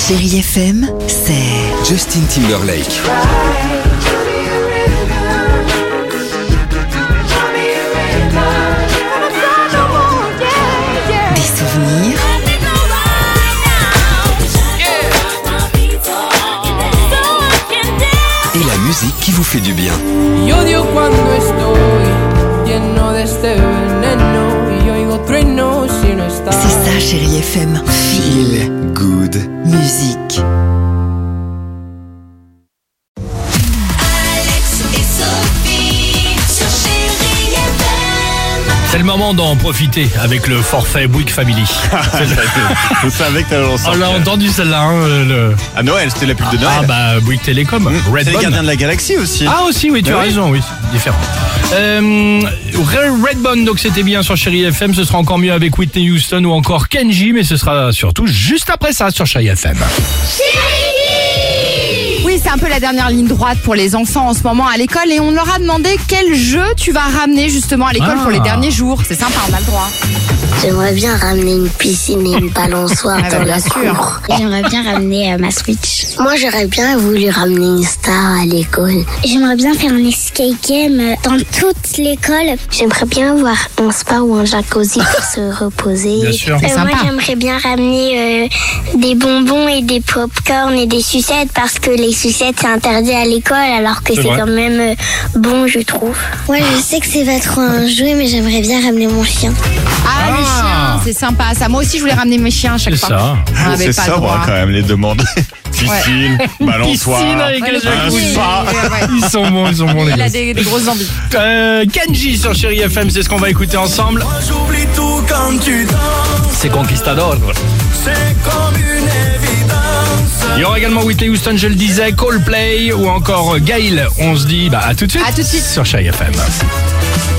Chérie FM, c'est Justin Timberlake. des souvenirs, Et la musique qui vous fait du bien. Y odio cuando estoy lleno de este veneno y oigo truenos si no estás. c'est ça Chérie FM. Feel good. Musique. Alex et Sophie sur Chérie FM. C'est le moment d'en profiter avec le forfait Bouygues Family. Je savais que t'allais en On sortir. l'a entendu celle-là. Hein, À Noël, c'était la pub de Noël. Ah bah Bouygues Télécom, C'est les Redbone. gardiens de la galaxie aussi. Ah aussi oui, tu as oui. raison, oui, différent. Redbone, donc c'était bien sur Chérie FM, ce sera encore mieux avec Whitney Houston ou encore Kenji, mais ce sera surtout juste après ça sur Chérie FM. Oui, c'est un peu la dernière ligne droite pour les enfants en ce moment à l'école et on leur a demandé quel jeu tu vas ramener justement à l'école pour les derniers jours. C'est sympa, on a le droit. J'aimerais bien ramener une piscine et une balançoire Ah bah, dans bien la sûr. cour. J'aimerais bien ramener ma Switch. Moi, j'aurais bien voulu ramener une star à l'école. J'aimerais bien faire un escape game dans toute l'école. J'aimerais bien avoir un spa ou un jacuzzi pour se reposer. Bien sûr. C'est Moi, sympa. j'aimerais bien ramener des bonbons et des pop-corn et des sucettes parce que les sucettes, c'est interdit à l'école alors que C'est c'est vrai. quand même bon, je trouve. Moi, je sais que c'est pas trop un jouet, mais j'aimerais bien ramener mon chien. Ah, les chiens, c'est sympa ça. Moi aussi, je voulais ramener mes chiens à chaque C'est fois. ça. On n'avait C'est pas le sobre droit. hein, quand même les demandes. Piscine, balançoire, Piscine avec Ouais, le le jacuzzi. jacuzzi, ouais. Ils sont bons les Il a gars. des grosses envies. Kenji sur Chérie FM, c'est ce qu'on va écouter ensemble. J'oublie tout quand tu danses, C'est Conquistador. c'est comme une évidence. Il y aura également Whitney Houston, je le disais, Coldplay ou encore Gail. On se dit à tout de suite. À tout de suite. Sur Chérie FM.